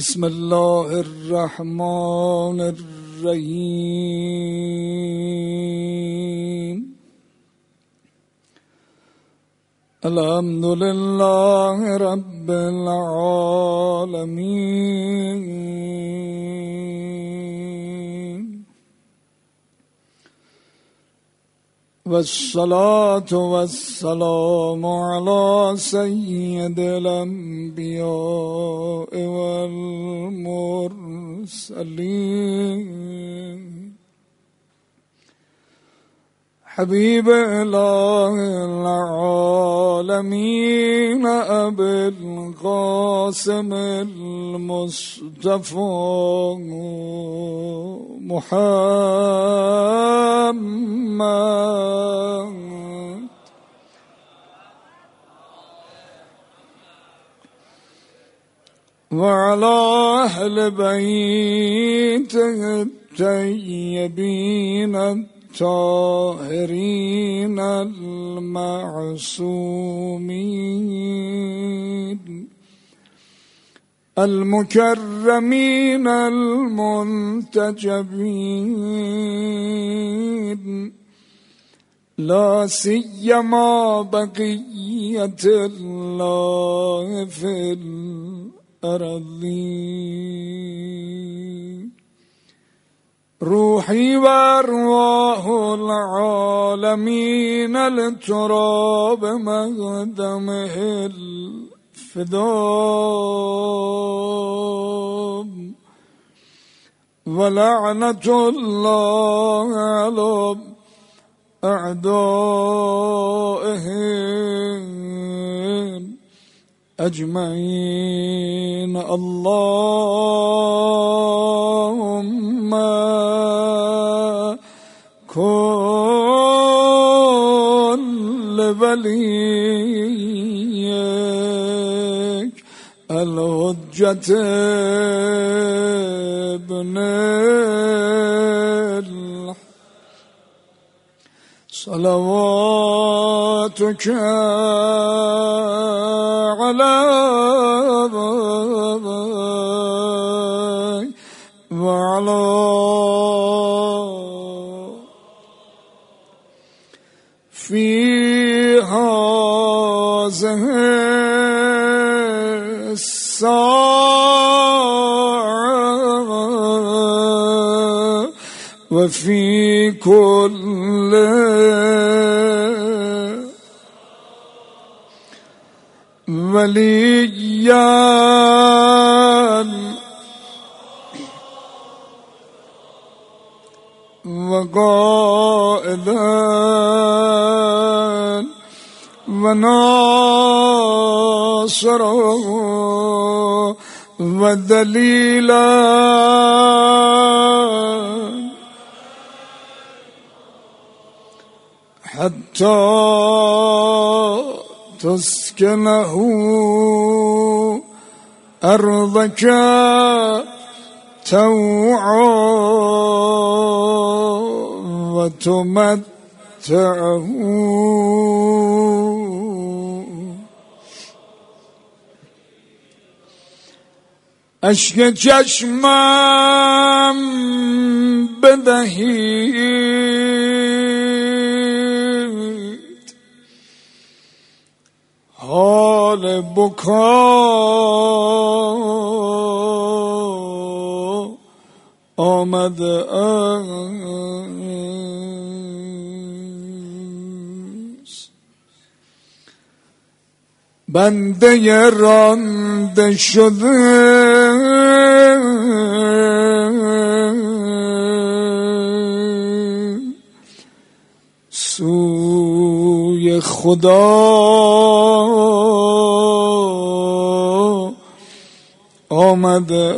بسم الله الرحمن الرحیم. الحمد لله رب العالمين، والصلاة والسلام على سيد الأنبياء والمرسلين، حبيب إله العالمين أبي القاسم المصطفى محمد وعلى أهل بيته الطيبين الطاهرين المعصومين المكرمين المنتجبين، لا سيما بقية الله في الأرضين. روحي وأرواح العالمين التراب مقدمه الفداء، ولعنة الله على أعدائهم أجمعين. اللهم كن لوليك الحجة ابن صلواتك عليه وعلى في هذه الساعة وفي كل وليا وقائدا وناصرا ودليلا حتى تسكنه أرضك توعا وتمتعه اشک چشمم بدهید، حال بکا آمده است. بنده رانده شده سوی خدا آمده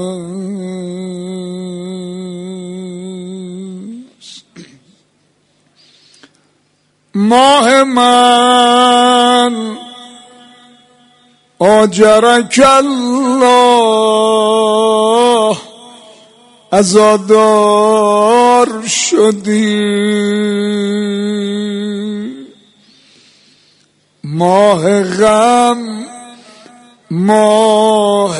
است. ماه من آجرک الله عزادار شدی، ماه غم ماه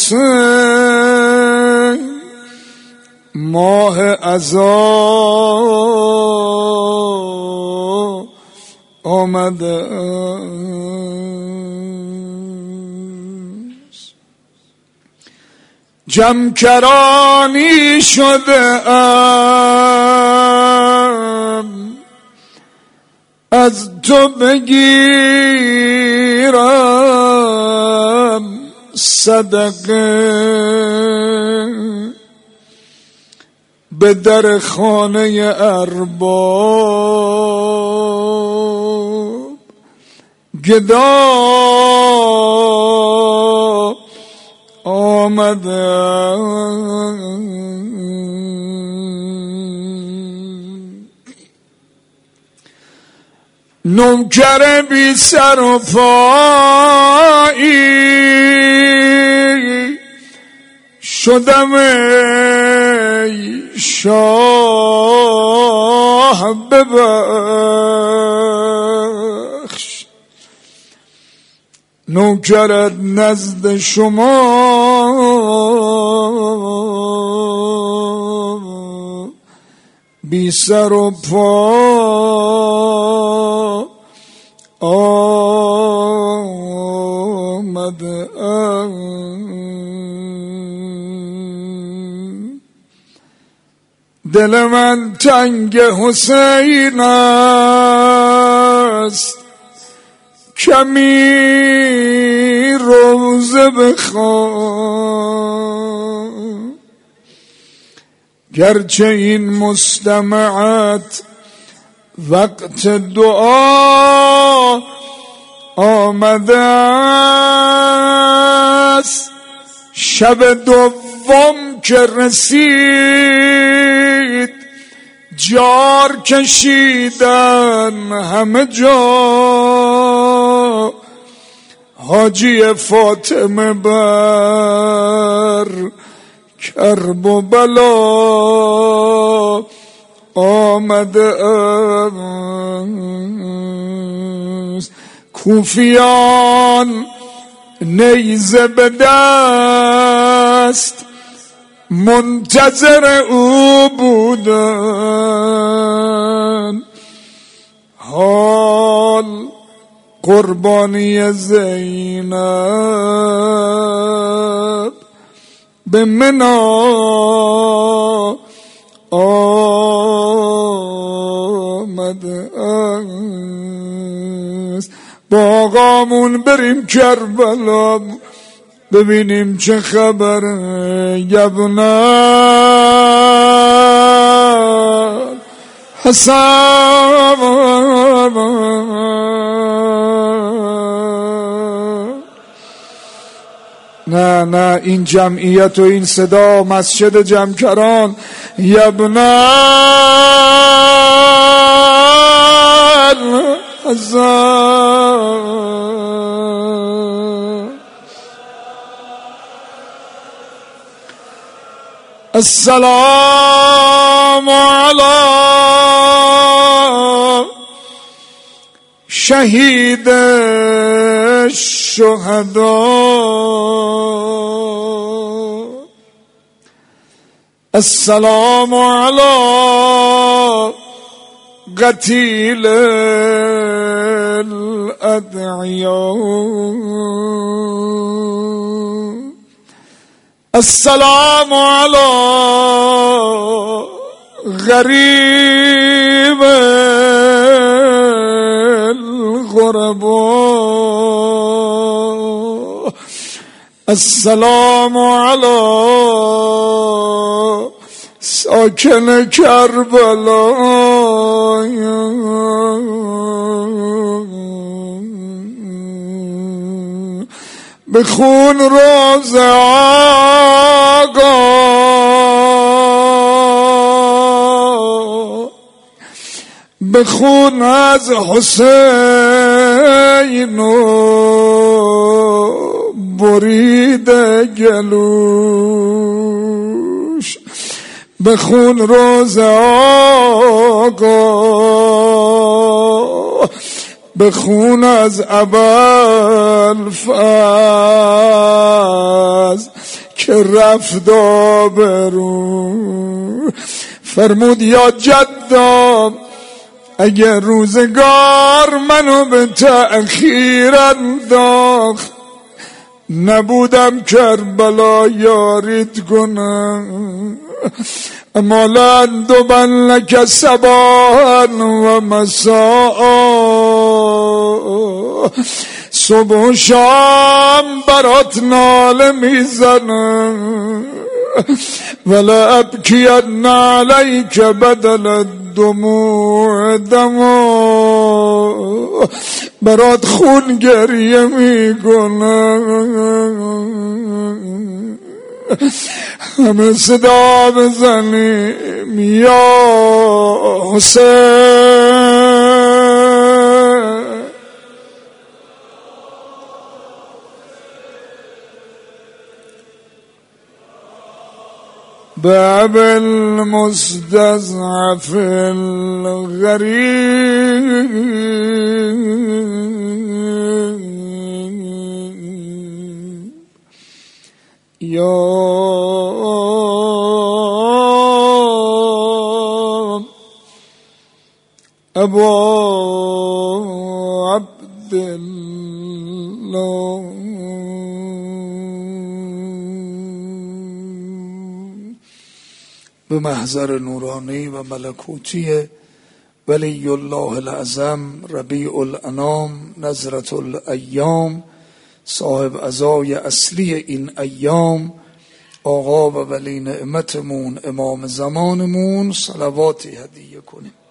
حسین ماه عزا آمده است. جمکرانی شده ام از تو بگیرم صدقه به در خانه ارباب گدا آمده. نوکر بی سر و پایی شدم ای شاه ببخش. نوکرت نزد شما بی سر و پا آمده. دل من تنگ حسین است کمی روزه بخوان. گرچه این مستمعت وقت دعا آمده است. شب دوم که رسید جار کشیدن همه جا. حاجی فاطمه بر کرب و بلا آمده است. کوفیان نیزه به دست منتظر او بودن. حال قربانی زینب به منا آمده است. با آقامون بریم کربلا ببینیم چه خبر. یبنا حسن نه این جمعیت و این صدا مسجد جمکران. یبنا حسن السلام علی شهید الشهداء. السلام علی قتیل الادعیاء. السلام علی غریب الغرباء. السلام علی ساکن کربلا. بخون روز آقا بخون از حسین و برید گلوش. بخون روز آقا بخون از ابوالفضل که رفت آبرو. فرمود یا جدام اگر روزگار منو به تأخیر انداخت، نبودم کربلا یارید کنم. اما لن دوبن لک صباحا و مساء، صبح و شام برات ناله میزنم. ولا ابکین علیک بدل الدموع دما، برات خون گریه میکنم. همه صدا بزنیم یا حسین. باب المستضعف الغریب یا ابا عبدالله. به محضر نورانی و ملکوتی ولی الله الاعظم ربیع الانام نظرة الایام، صاحب عزای اصلی این ایام، آقا و ولی نعمتمون امام زمانمون، صلواتی هدیه کنیم.